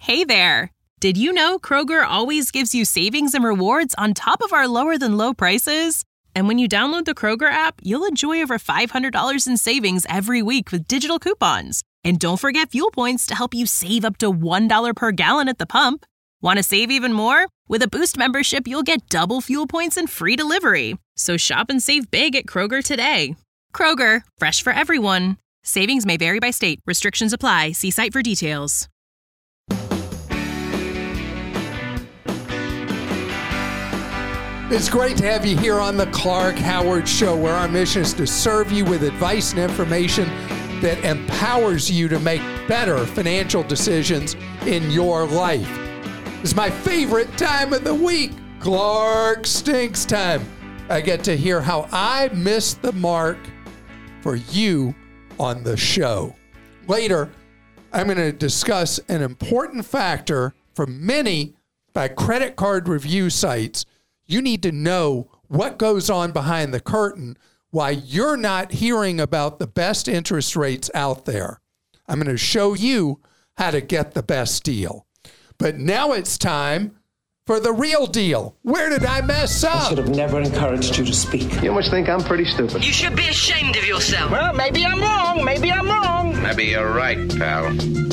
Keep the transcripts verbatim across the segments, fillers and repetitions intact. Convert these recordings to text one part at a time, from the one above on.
Hey there! Did you know Kroger always gives you savings and rewards on top of our lower-than-low prices? And when you download the Kroger app, you'll enjoy over five hundred dollars in savings every week with digital coupons. And don't forget fuel points to help you save up to one dollar per gallon at the pump. Want to save even more? With a Boost membership, you'll get double fuel points and free delivery. So shop and save big at Kroger today. Kroger, fresh for everyone. Savings may vary by state. Restrictions apply. See site for details. It's great to have you here on the Clark Howard Show, where our mission is to serve you with advice and information that empowers you to make better financial decisions in your life. It's my favorite time of the week, Clark Stinks time. I get to hear how I missed the mark for you on the show. Later, I'm going to discuss an important factor for many by credit card review sites. You need to know what goes on behind the curtain, why you're not hearing about the best interest rates out there. I'm going to show you how to get the best deal. But now it's time for the real deal. Where did I mess up? I should have never encouraged you to speak. You must think I'm pretty stupid. You should be ashamed of yourself. Well, maybe I'm wrong. Maybe I'm wrong. Maybe you're right, pal.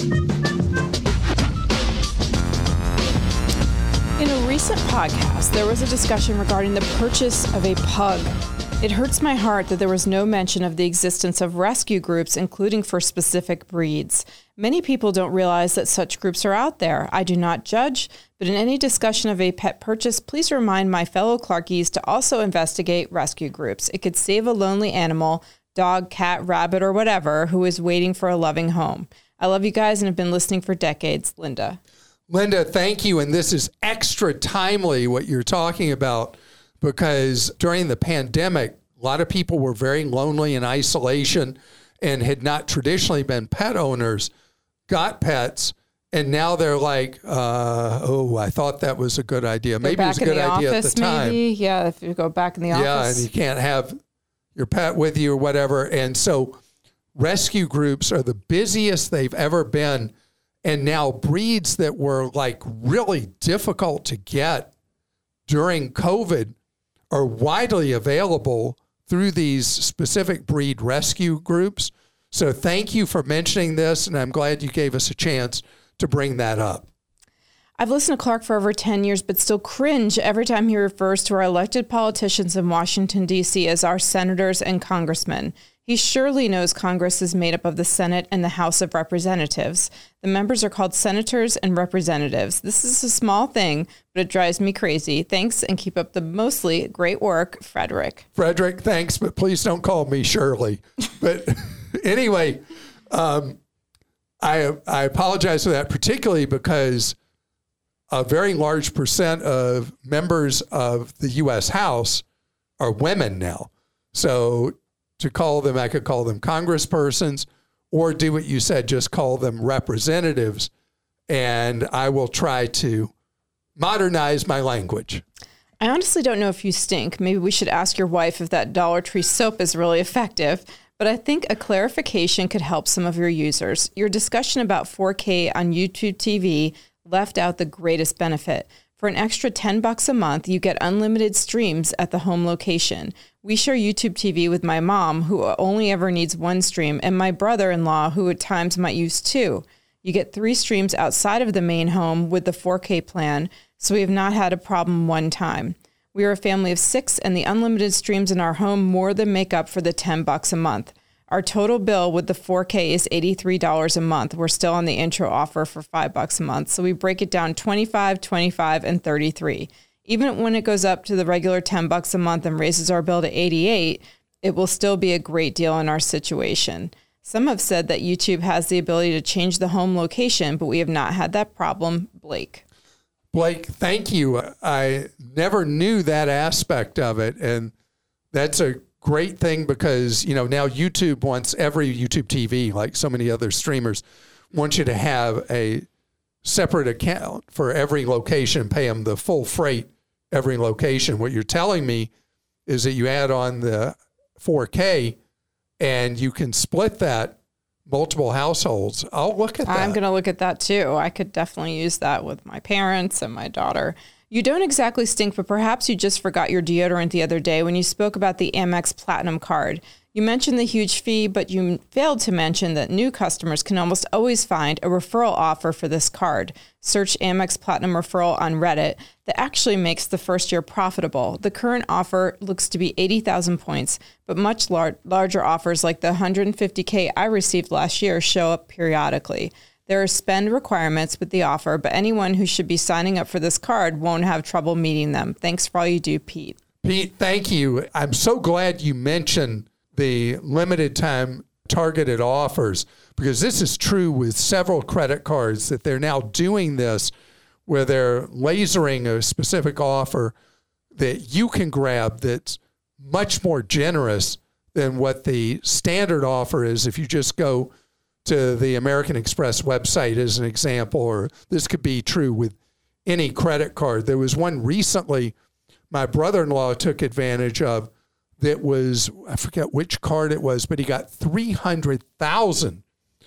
In a recent podcast, there was a discussion regarding the purchase of a pug. It hurts my heart that there was no mention of the existence of rescue groups, including for specific breeds. Many people don't realize that such groups are out there. I do not judge, but in any discussion of a pet purchase, please remind my fellow Clarkies to also investigate rescue groups. It could save a lonely animal, dog, cat, rabbit, or whatever, who is waiting for a loving home. I love you guys and have been listening for decades. Linda. Linda, thank you. And this is extra timely what you're talking about, because during the pandemic, a lot of people were very lonely in isolation and had not traditionally been pet owners, got pets, and now they're like, uh, oh, I thought that was a good idea. Maybe it was a good idea office, at the time. Maybe. Yeah, if you go back in the office. Yeah, and you can't have your pet with you or whatever. And so rescue groups are the busiest they've ever been. And now breeds that were like really difficult to get during COVID are widely available through these specific breed rescue groups. So thank you for mentioning this, and I'm glad you gave us a chance to bring that up. I've listened to Clark for over ten years, but still cringe every time he refers to our elected politicians in Washington, D C as our senators and congressmen. He surely knows Congress is made up of the Senate and the House of Representatives. The members are called senators and representatives. This is a small thing, but it drives me crazy. Thanks, and keep up the mostly great work, Frederick. Frederick, thanks, but please don't call me Shirley. But anyway, um, I I apologize for that, particularly because a very large percent of members of the U S House are women now. So to call them, I could call them congresspersons, or do what you said, just call them representatives. And I will try to modernize my language. I honestly don't know if you stink. Maybe we should ask your wife if that Dollar Tree soap is really effective. But I think a clarification could help some of your users. Your discussion about four K on YouTube T V left out the greatest benefit. For an extra ten bucks a month, you get unlimited streams at the home location. We share YouTube T V with my mom, who only ever needs one stream, and my brother-in-law, who at times might use two. You get three streams outside of the main home with the four K plan, so we have not had a problem one time. We are a family of six, and the unlimited streams in our home more than make up for the ten bucks a month. Our total bill with the four K is eighty-three dollars a month. We're still on the intro offer for five bucks a month. So we break it down twenty-five, twenty-five, and thirty-three. Even when it goes up to the regular ten bucks a month and raises our bill to eighty-eight, it will still be a great deal in our situation. Some have said that YouTube has the ability to change the home location, but we have not had that problem. Blake. Blake, thank you. I never knew that aspect of it. And that's a great thing because, you know, now YouTube wants every YouTube T V, like so many other streamers, wants you to have a separate account for every location, pay them the full freight every location. What you're telling me is that you add on the four K and you can split that multiple households. I'll look at that. I'm going to look at that too. I could definitely use that with my parents and my daughter. You don't exactly stink, but perhaps you just forgot your deodorant the other day when you spoke about the Amex Platinum card. You mentioned the huge fee, but you failed to mention that new customers can almost always find a referral offer for this card. Search Amex Platinum Referral on Reddit. That actually makes the first year profitable. The current offer looks to be eighty thousand points, but much lar- larger offers like the one hundred fifty thousand I received last year show up periodically. There are spend requirements with the offer, but anyone who should be signing up for this card won't have trouble meeting them. Thanks for all you do, Pete. Pete, thank you. I'm so glad you mentioned the limited time targeted offers, because this is true with several credit cards that they're now doing this where they're lasering a specific offer that you can grab that's much more generous than what the standard offer is if you just go to the American Express website as an example, or this could be true with any credit card. There was one recently my brother-in-law took advantage of that was, I forget which card it was, but he got three hundred thousand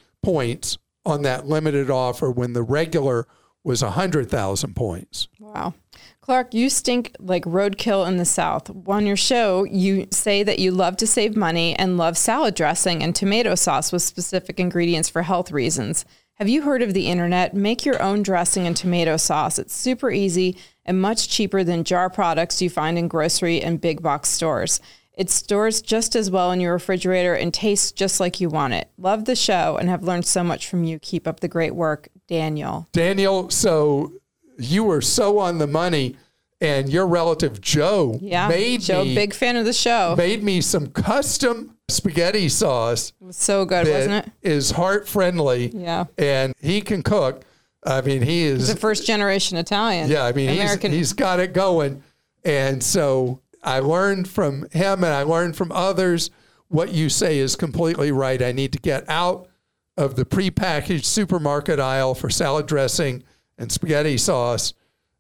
points on that limited offer when the regular was one hundred thousand points. Wow. Clark, you stink like roadkill in the South. On your show, you say that you love to save money and love salad dressing and tomato sauce with specific ingredients for health reasons. Have you heard of the internet? Make your own dressing and tomato sauce. It's super easy and much cheaper than jar products you find in grocery and big box stores. It stores just as well in your refrigerator and tastes just like you want it. Love the show and have learned so much from you. Keep up the great work, Daniel. Daniel, so you were so on the money, and your relative Joe yeah, made Joe, me big fan of the show. Made me some custom spaghetti sauce. It was so good, wasn't it? Is heart friendly. Yeah, and he can cook. I mean, he is he's a first generation Italian. Yeah, I mean, American. he's he's got it going, and so I learned from him, and I learned from others. What you say is completely right. I need to get out of the prepackaged supermarket aisle for salad dressing and spaghetti sauce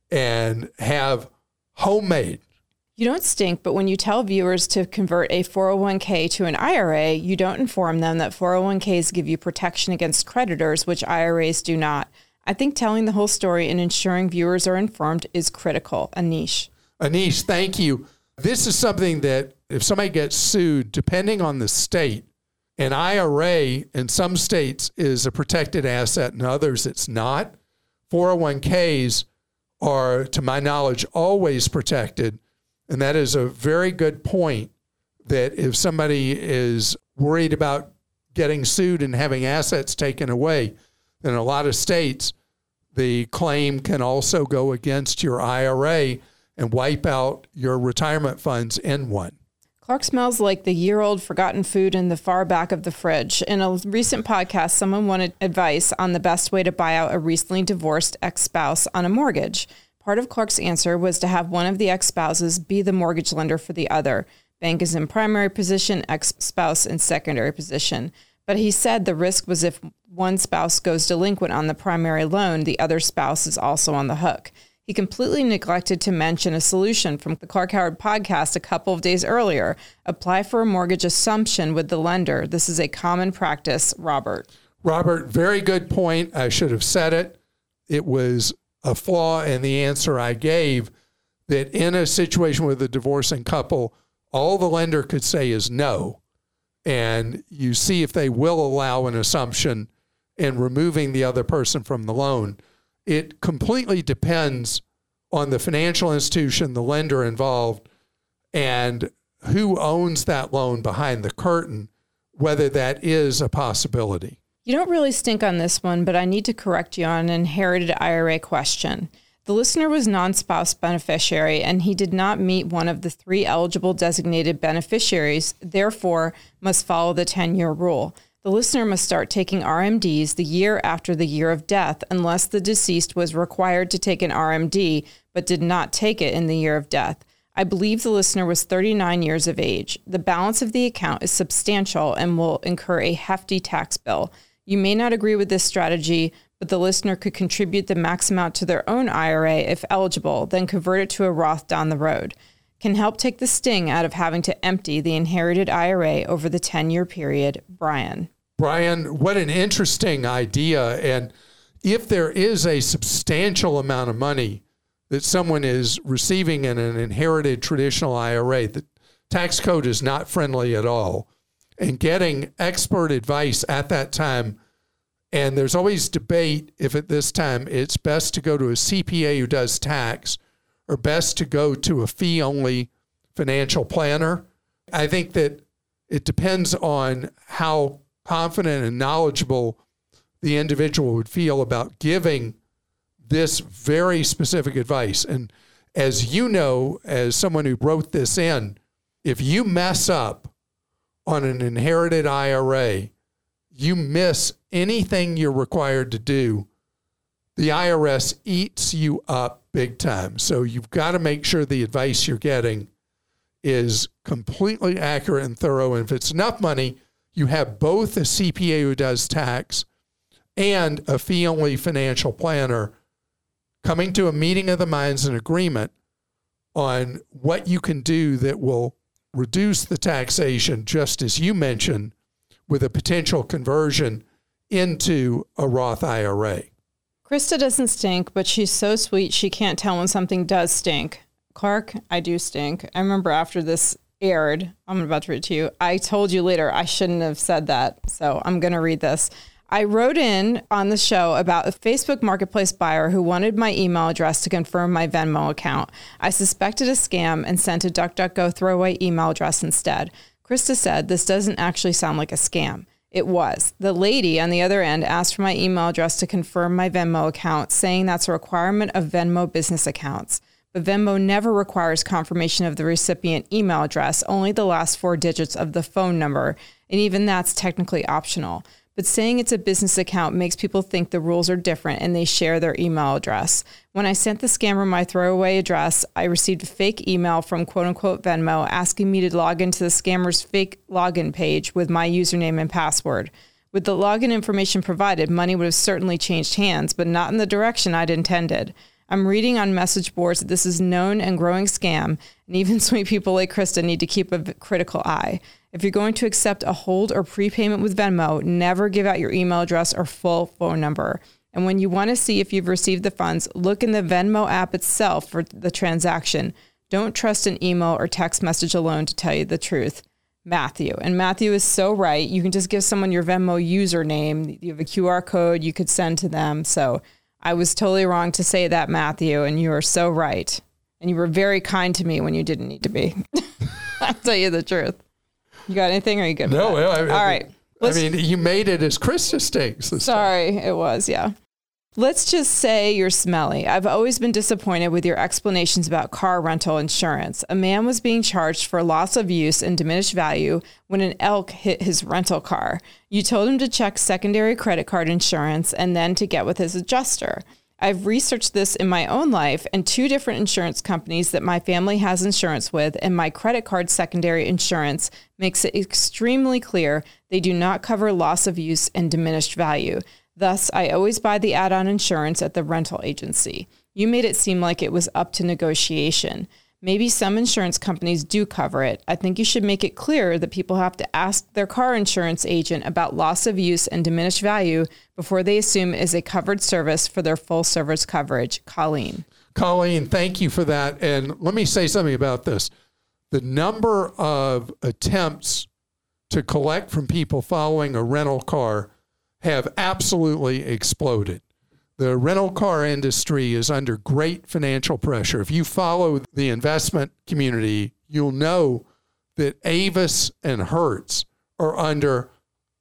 and have homemade. You don't stink, but when you tell viewers to convert a four oh one k to an I R A, you don't inform them that four oh one k's give you protection against creditors, which I R As do not. I think telling the whole story and ensuring viewers are informed is critical. Anish. Anish, thank you. This is something that if somebody gets sued, depending on the state, an I R A in some states is a protected asset, in others it's not. four oh one k's are, to my knowledge, always protected. And that is a very good point, that if somebody is worried about getting sued and having assets taken away, then in a lot of states, the claim can also go against your I R A and wipe out your retirement funds in one. Clark smells like the year-old forgotten food in the far back of the fridge. In a recent podcast, someone wanted advice on the best way to buy out a recently divorced ex-spouse on a mortgage. Part of Clark's answer was to have one of the ex-spouses be the mortgage lender for the other. Bank is in primary position, ex-spouse in secondary position. But he said the risk was if one spouse goes delinquent on the primary loan, the other spouse is also on the hook. He completely neglected to mention a solution from the Clark Howard podcast a couple of days earlier. Apply for a mortgage assumption with the lender. This is a common practice, Robert. Robert, very good point. I should have said it. It was a flaw in the answer I gave, that in a situation with a divorcing couple, all the lender could say is no. And you see if they will allow an assumption in removing the other person from the loan. It completely depends on the financial institution, the lender involved, and who owns that loan behind the curtain, whether that is a possibility. You don't really stink on this one, but I need to correct you on an inherited I R A question. The listener was non-spouse beneficiary, and he did not meet one of the three eligible designated beneficiaries, therefore must follow the ten-year rule. The listener must start taking R M Ds the year after the year of death unless the deceased was required to take an R M D but did not take it in the year of death. I believe the listener was thirty-nine years of age. The balance of the account is substantial and will incur a hefty tax bill. You may not agree with this strategy, but the listener could contribute the max amount to their own I R A if eligible, then convert it to a Roth down the road. Can help take the sting out of having to empty the inherited I R A over the ten-year period. Brian. Brian, what an interesting idea. And if there is a substantial amount of money that someone is receiving in an inherited traditional I R A, the tax code is not friendly at all. And getting expert advice at that time, and there's always debate if at this time it's best to go to a C P A who does tax or best to go to a fee-only financial planner. I think that it depends on how confident and knowledgeable the individual would feel about giving this very specific advice. And as you know, as someone who wrote this in, if you mess up on an inherited I R A, you miss anything you're required to do, the I R S eats you up big time. So you've got to make sure the advice you're getting is completely accurate and thorough. And if it's enough money, you have both a C P A who does tax and a fee-only financial planner coming to a meeting of the minds and agreement on what you can do that will reduce the taxation, just as you mentioned, with a potential conversion into a Roth I R A. Krista doesn't stink, but she's so sweet she can't tell when something does stink. Clark, I do stink. I remember after this aired, I'm about to read it to you, I told you later I shouldn't have said that, so I'm going to read this. I wrote in on the show about a Facebook Marketplace buyer who wanted my email address to confirm my Venmo account. I suspected a scam and sent a DuckDuckGo throwaway email address instead. Krista said this doesn't actually sound like a scam. It was. The lady on the other end asked for my email address to confirm my Venmo account, saying that's a requirement of Venmo business accounts. But Venmo never requires confirmation of the recipient email address, only the last four digits of the phone number, and even that's technically optional. But saying it's a business account makes people think the rules are different and they share their email address. When I sent the scammer my throwaway address, I received a fake email from quote-unquote Venmo asking me to log into the scammer's fake login page with my username and password. With the login information provided, money would have certainly changed hands, but not in the direction I'd intended. I'm reading on message boards that this is a known and growing scam, and even sweet people like Krista need to keep a critical eye. If you're going to accept a hold or prepayment with Venmo, never give out your email address or full phone number. And when you want to see if you've received the funds, look in the Venmo app itself for the transaction. Don't trust an email or text message alone to tell you the truth. Matthew. And Matthew is so right. You can just give someone your Venmo username. You have a Q R code you could send to them. So I was totally wrong to say that, Matthew, and you are so right. And you were very kind to me when you didn't need to be. I'll tell you the truth. You got anything, or are you good? No, I mean, all right. Let's, I mean, you made it as Krista stinks. Sorry, time. It was, yeah. Let's just say you're smelly. I've always been disappointed with your explanations about car rental insurance. A man was being charged for loss of use and diminished value when an elk hit his rental car. You told him to check secondary credit card insurance and then to get with his adjuster. I've researched this in my own life, and two different insurance companies that my family has insurance with, and my credit card secondary insurance makes it extremely clear they do not cover loss of use and diminished value. Thus, I always buy the add-on insurance at the rental agency. You made it seem like it was up to negotiation. Maybe some insurance companies do cover it. I think you should make it clear that people have to ask their car insurance agent about loss of use and diminished value before they assume it is a covered service for their full service coverage. Colleen. Colleen, thank you for that. And let me say something about this. The number of attempts to collect from people following a rental car have absolutely exploded. The rental car industry is under great financial pressure. If you follow the investment community, you'll know that Avis and Hertz are under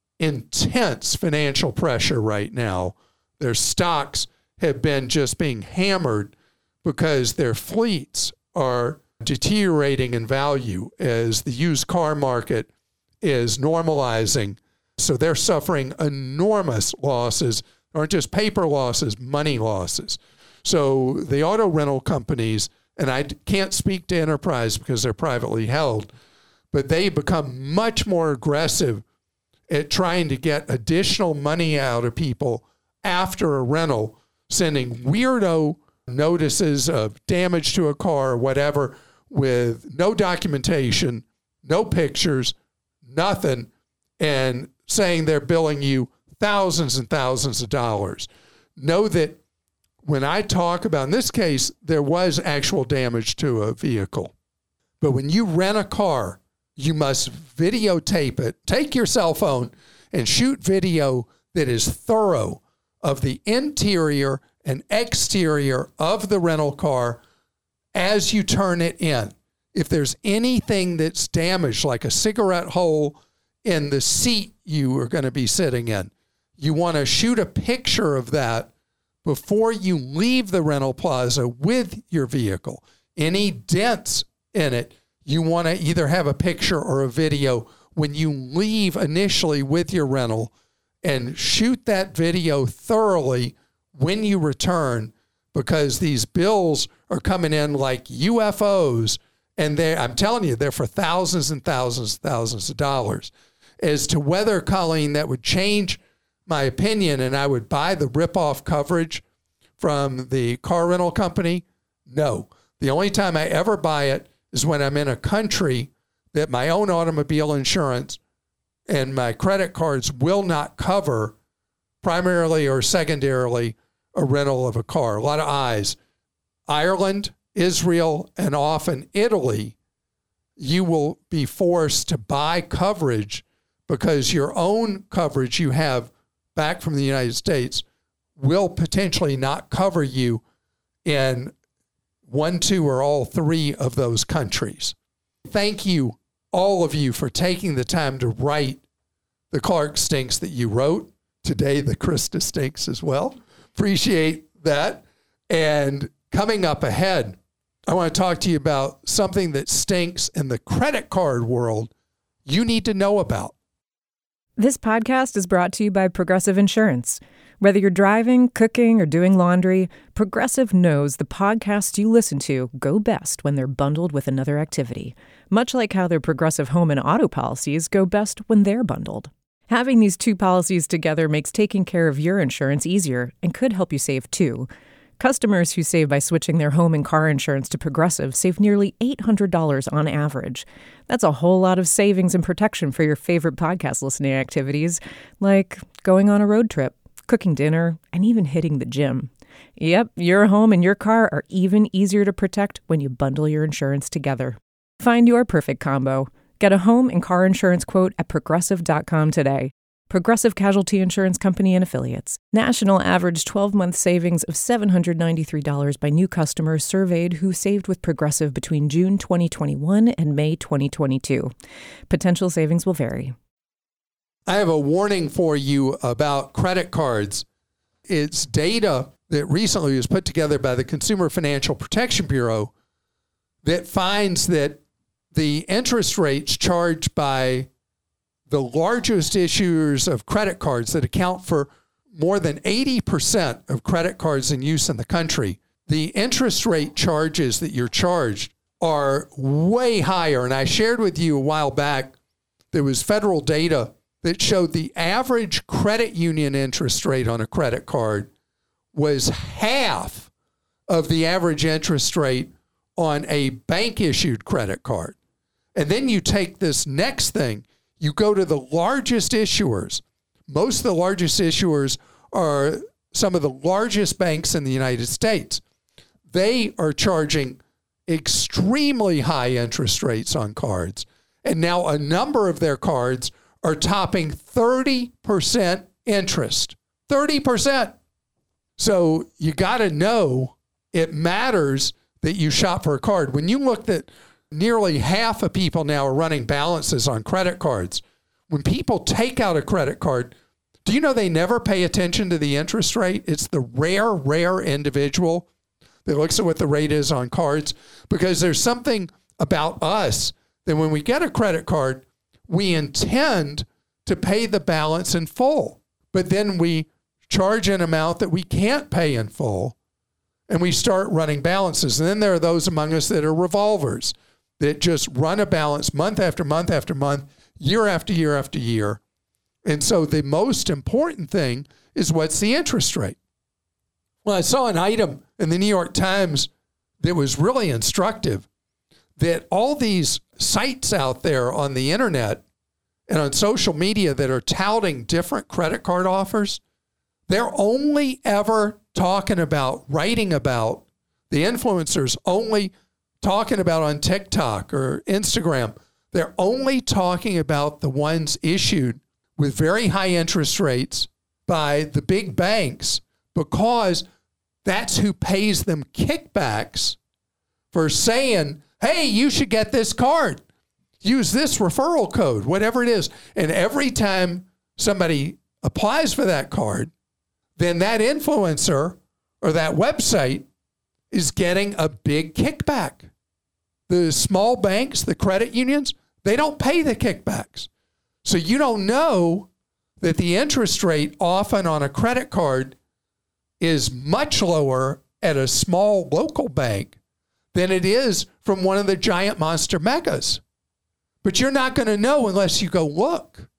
intense financial pressure right now. Their stocks have been just being hammered because their fleets are deteriorating in value as the used car market is normalizing. So they're suffering enormous losses. Aren't just paper losses, money losses. So the auto rental companies, and I can't speak to Enterprise because they're privately held, but they become much more aggressive at trying to get additional money out of people after a rental, sending weirdo notices of damage to a car or whatever with no documentation, no pictures, nothing, and saying they're billing you thousands and thousands of dollars. Know that when I talk about, in this case, there was actual damage to a vehicle. But when you rent a car, you must videotape it. Take your cell phone and shoot video that is thorough of the interior and exterior of the rental car as you turn it in. If there's anything that's damaged, like a cigarette hole in the seat you are going to be sitting in, you want to shoot a picture of that before you leave the rental plaza with your vehicle. Any dents in it, you want to either have a picture or a video when you leave initially with your rental, and shoot that video thoroughly when you return, because these bills are coming in like U F Os, and they I'm telling you, they're for thousands and thousands and thousands of dollars. As to whether, Colleen, that would change my opinion and I would buy the rip-off coverage from the car rental company, no. The only time I ever buy it is when I'm in a country that my own automobile insurance and my credit cards will not cover, primarily or secondarily, a rental of a car. A lot of I's. Ireland, Israel, and often Italy, you will be forced to buy coverage because your own coverage you have back from the United States will potentially not cover you in one, two, or all three of those countries. Thank you, all of you, for taking the time to write the Clark Stinks that you wrote. Today, the Krista Stinks as well. Appreciate that. And coming up ahead, I want to talk to you about something that stinks in the credit card world you need to know about. This podcast is brought to you by Progressive Insurance. Whether you're driving, cooking, or doing laundry, Progressive knows the podcasts you listen to go best when they're bundled with another activity, much like how their Progressive home and auto policies go best when they're bundled. Having these two policies together makes taking care of your insurance easier and could help you save too. Customers who save by switching their home and car insurance to Progressive save nearly eight hundred dollars on average. That's a whole lot of savings and protection for your favorite podcast listening activities, like going on a road trip, cooking dinner, and even hitting the gym. Yep, your home and your car are even easier to protect when you bundle your insurance together. Find your perfect combo. Get a home and car insurance quote at progressive dot com today. Progressive Casualty Insurance Company and Affiliates. National average twelve-month savings of seven hundred ninety-three dollars by new customers surveyed who saved with Progressive between June twenty twenty-one and May twenty twenty-two. Potential savings will vary. I have a warning for you about credit cards. It's data that recently was put together by the Consumer Financial Protection Bureau that finds that the interest rates charged by the largest issuers of credit cards that account for more than eighty percent of credit cards in use in the country, the interest rate charges that you're charged are way higher. And I shared with you a while back, there was federal data that showed the average credit union interest rate on a credit card was half of the average interest rate on a bank-issued credit card. And then you take this next thing, you go to the largest issuers. Most of the largest issuers are some of the largest banks in the United States. They are charging extremely high interest rates on cards. And now a number of their cards are topping thirty percent interest. thirty percent. So you got to know it matters that you shop for a card. When you looked at nearly half of people now are running balances on credit cards. When people take out a credit card, do you know they never pay attention to the interest rate? It's the rare, rare individual that looks at what the rate is on cards, because there's something about us that when we get a credit card, we intend to pay the balance in full, but then we charge an amount that we can't pay in full, and we start running balances. And then there are those among us that are revolvers, that just run a balance month after month after month, year after year after year. And so the most important thing is, what's the interest rate? Well, I saw an item in the New York Times that was really instructive, that all these sites out there on the internet, and on social media that are touting different credit card offers, they're only ever talking about, writing about, the influencers only talking about on TikTok or Instagram. They're only talking about the ones issued with very high interest rates by the big banks, because that's who pays them kickbacks for saying, hey, you should get this card. Use this referral code, whatever it is. And every time somebody applies for that card, then that influencer or that website is getting a big kickback. The small banks, the credit unions, they don't pay the kickbacks. So you don't know that the interest rate often on a credit card is much lower at a small local bank than it is from one of the giant monster megas. But you're not going to know unless you go look.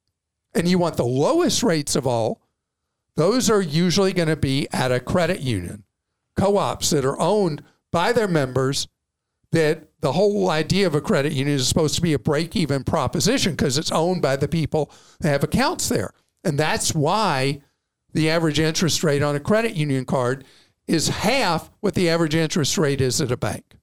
And you want the lowest rates of all. Those are usually going to be at a credit union, co-ops that are owned by their members, that the whole idea of a credit union is supposed to be a break-even proposition because it's owned by the people that have accounts there. And that's why the average interest rate on a credit union card is half what the average interest rate is at a bank.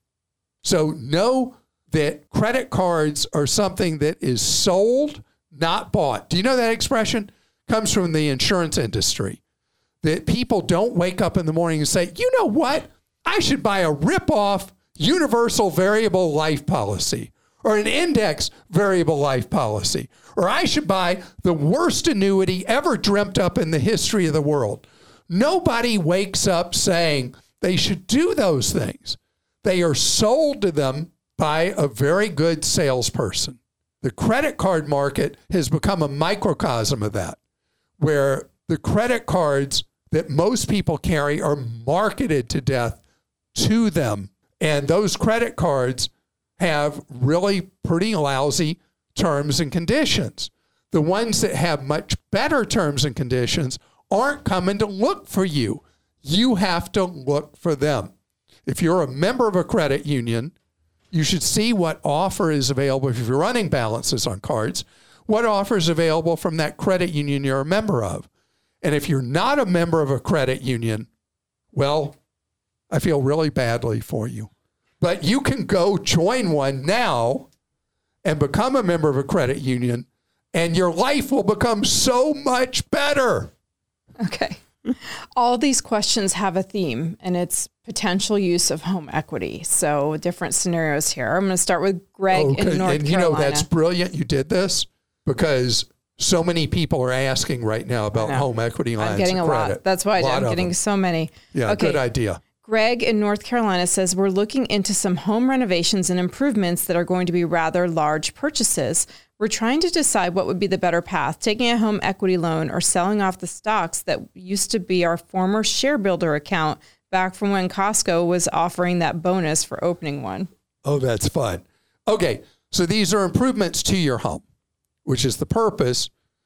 So know that credit cards are something that is sold, not bought. Do you know that expression? Comes from the insurance industry. That people don't wake up in the morning and say, you know what? I should buy a rip-off universal variable life policy or an index variable life policy, or I should buy the worst annuity ever dreamt up in the history of the world. Nobody wakes up saying they should do those things. They are sold to them by a very good salesperson. The credit card market has become a microcosm of that, where the credit cards that most people carry are marketed to death to them. And those credit cards have really pretty lousy terms and conditions. The ones that have much better terms and conditions aren't coming to look for you. You have to look for them. If you're a member of a credit union, you should see what offer is available if you're running balances on cards, what offer is available from that credit union you're a member of. And if you're not a member of a credit union, well, I feel really badly for you. But you can go join one now and become a member of a credit union, and your life will become so much better. Okay. All these questions have a theme, and it's potential use of home equity. So different scenarios here. I'm going to start with Greg okay. in North and, you Carolina. know, that's brilliant you did this, because so many people are asking right now about home equity lines I'm getting of a credit. lot. That's why a I'm getting them. so many. Yeah, okay. Good idea. Greg in North Carolina says, we're looking into some home renovations and improvements that are going to be rather large purchases. We're trying to decide what would be the better path, taking a home equity loan or selling off the stocks that used to be our former Share Builder account back from when Costco was offering that bonus for opening one. Oh, that's fun. Okay, so these are improvements to your home, which is the purpose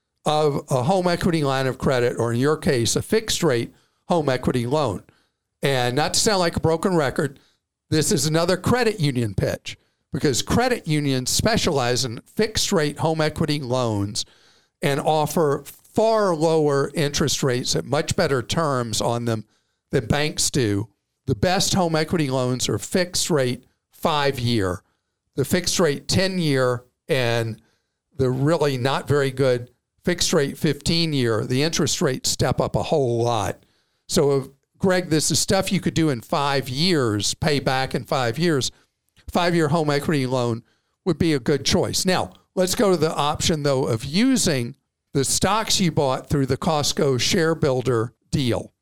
of a home equity line of credit, or in your case, a fixed rate home equity loan. And not to sound like a broken record, this is another credit union pitch, because credit unions specialize in fixed rate home equity loans and offer far lower interest rates at much better terms on them than banks do. The best home equity loans are fixed rate five year, the fixed rate ten year, and the really not very good fixed rate fifteen year. The interest rates step up a whole lot. So if Greg, this is stuff you could do in five years, pay back in five years. Five-year home equity loan would be a good choice. Now, let's go to the option, though, of using the stocks you bought through the Costco Share Builder deal.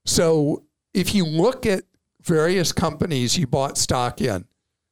So if you look at various companies you bought stock in,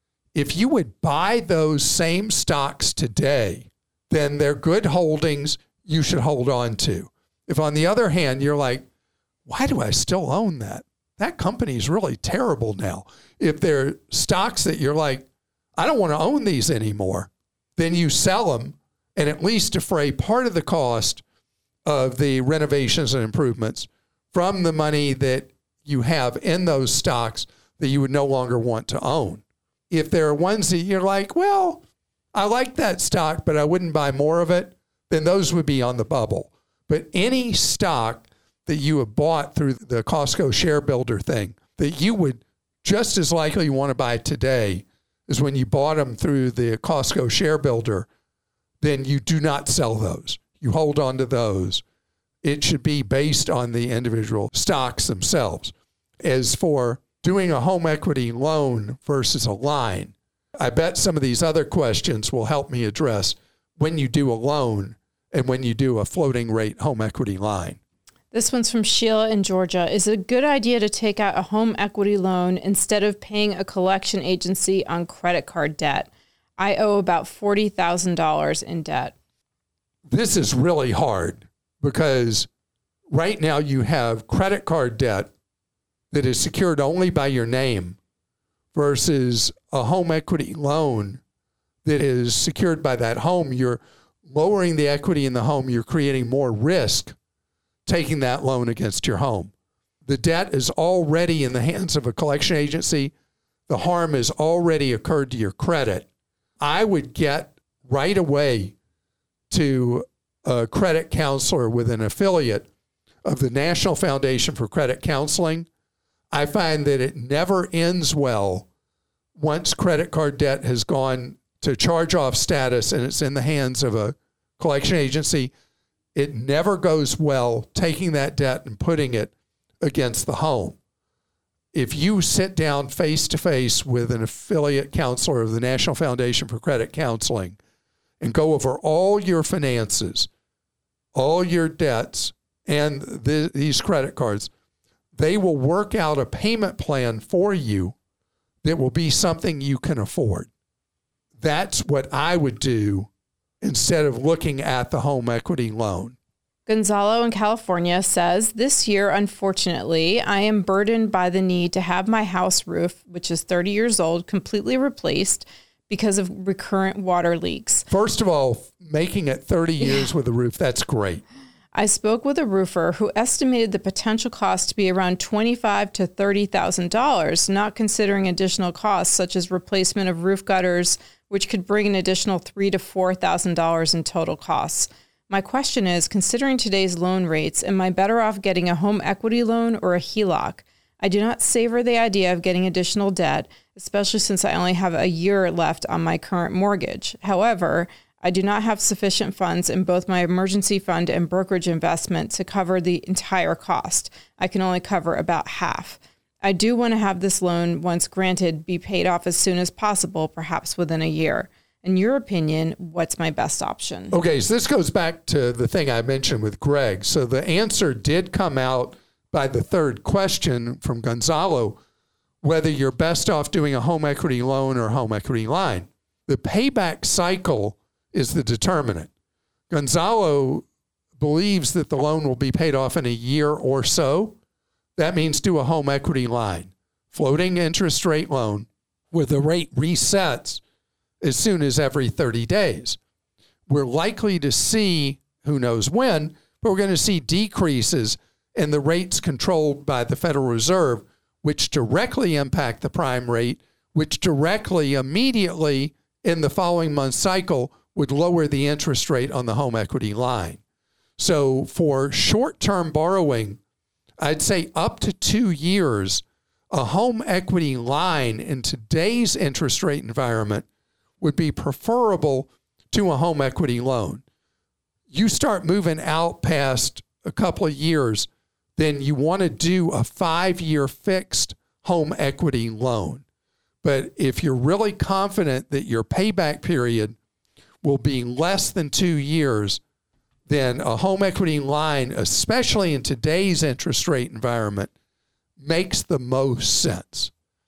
if you would buy those same stocks today, then they're good holdings you should hold on to. If, on the other hand, you're like, why do I still own that? That company is really terrible now. If they're stocks that you're like, I don't want to own these anymore, then you sell them and at least defray part of the cost of the renovations and improvements from the money that you have in those stocks that you would no longer want to own. If there are ones that you're like, well, I like that stock, but I wouldn't buy more of it, then those would be on the bubble. But any stock that you have bought through the Costco Share Builder thing that you would just as likely want to buy today as when you bought them through the Costco Share Builder, then you do not sell those. You hold on to those. It should be based on the individual stocks themselves. As for doing a home equity loan versus a line, I bet some of these other questions will help me address when you do a loan and when you do a floating rate home equity line. This one's from Sheila in Georgia. Is it a good idea to take out a home equity loan instead of paying a collection agency on credit card debt? I owe about forty thousand dollars in debt. This is really hard because right now you have credit card debt that is secured only by your name versus a home equity loan that is secured by that home. You're lowering the equity in the home. You're creating more risk taking that loan against your home. The debt is already in the hands of a collection agency. The harm has already occurred to your credit. I would get right away to a credit counselor with an affiliate of the National Foundation for Credit Counseling. I find that it never ends well once credit card debt has gone to charge-off status and it's in the hands of a collection agency. It never goes well taking that debt and putting it against the home. If you sit down face-to-face with an affiliate counselor of the National Foundation for Credit Counseling and go over all your finances, all your debts, and the, these credit cards, they will work out a payment plan for you that will be something you can afford. That's what I would do instead of looking at the home equity loan. Gonzalo in California says, this year, unfortunately, I am burdened by the need to have my house roof, which is thirty years old, completely replaced because of recurrent water leaks. First of all, making it thirty years with a roof, that's great. I spoke with a roofer who estimated the potential cost to be around twenty-five thousand to thirty thousand dollars, not considering additional costs such as replacement of roof gutters, which could bring an additional three thousand to four thousand dollars in total costs. My question is, considering today's loan rates, am I better off getting a home equity loan or a H E L O C? I do not savor the idea of getting additional debt, especially since I only have a year left on my current mortgage. However, I do not have sufficient funds in both my emergency fund and brokerage investment to cover the entire cost. I can only cover about half. I do want to have this loan, once granted, be paid off as soon as possible, perhaps within a year. In your opinion, what's my best option? Okay, so this goes back to the thing I mentioned with Greg. So the answer did come out by the third question from Gonzalo, whether you're best off doing a home equity loan or home equity line. The payback cycle is the determinant. Gonzalo believes that the loan will be paid off in a year or so. That means do a home equity line, floating interest rate loan where the rate resets as soon as every thirty days. We're likely to see, who knows when, but we're going to see decreases in the rates controlled by the Federal Reserve, which directly impact the prime rate, which directly, immediately in the following month cycle would lower the interest rate on the home equity line. So for short-term borrowing, I'd say up to two years, a home equity line in today's interest rate environment would be preferable to a home equity loan. You start moving out past a couple of years, then you want to do a five-year fixed home equity loan. But if you're really confident that your payback period will be less than two years, then a home equity line, especially in today's interest rate environment, makes the most sense.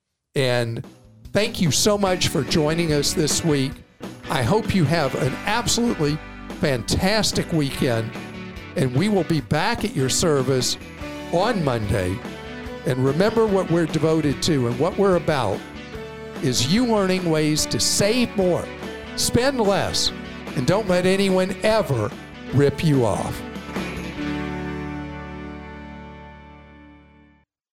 And thank you so much for joining us this week. I hope you have an absolutely fantastic weekend, and we will be back at your service on Monday. And remember, what we're devoted to and what we're about is you learning ways to save more, spend less, and don't let anyone ever rip you off.